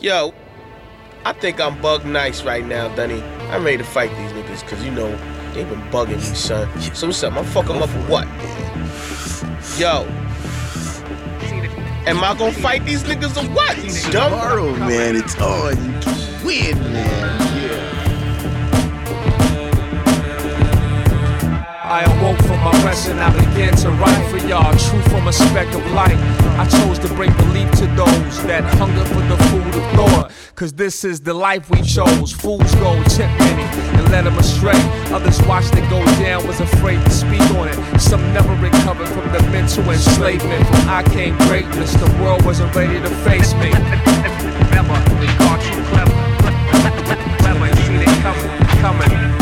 Yo, I think I'm bug nice right now, Dunny. I'm ready to fight these niggas, cause you know, they been bugging me, son. So what's up? I'm fuck them up or what? Yo. Am I gonna fight these niggas or what? You dumb? Tomorrow, man, it's on. You can win, man. I awoke from my rest and I began to write for y'all, truth from a speck of light. I chose to bring belief to those that hunger for the food of thought. Cause this is the life we chose. Fools go tip many and led them astray. Others watched it go down, was afraid to speak on it. Some never recovered from the mental enslavement. From I came greatness, the world wasn't ready to face me. Remember, they caught you clever. Clever, you see they coming.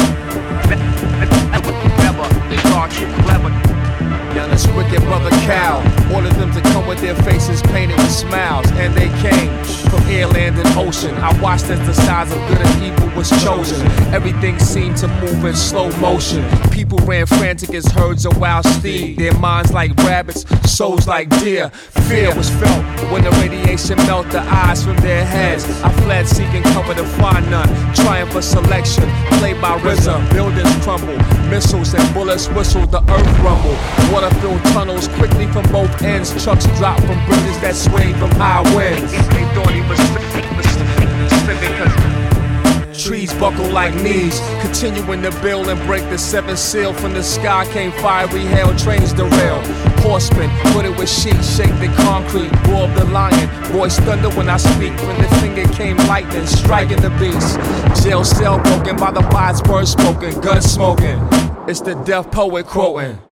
They thought you clever. Now this wicked brother Cal ordered them to come with their faces painted with smiles, and they came from air, land, and ocean. I watched as the size of good and evil was chosen. Everything seemed to move in slow motion. People ran frantic as herds of wild steed. Their minds like rabbits, souls like deer. Fear was felt when the radiation melted the eyes from their heads. I fled seeking cover to find none, trying for selection. Played by RZA, buildings crumble, missiles and bullets whistle, the earth rumble. Water-filled tunnels quickly from both ends. Trucks drop from bridges that swayed from high winds. They thought he was slipping cause trees buckle like knees. Continuing to build and break the seventh seal. From the sky came fiery hail, trains derail. Horsemen, put it with sheets, shake the concrete. Roar of the lion, voice thunder when I speak. From the finger came lightning, striking the beast. Jail cell broken by the wise words spoken, gun smoking. It's the deaf poet quoting.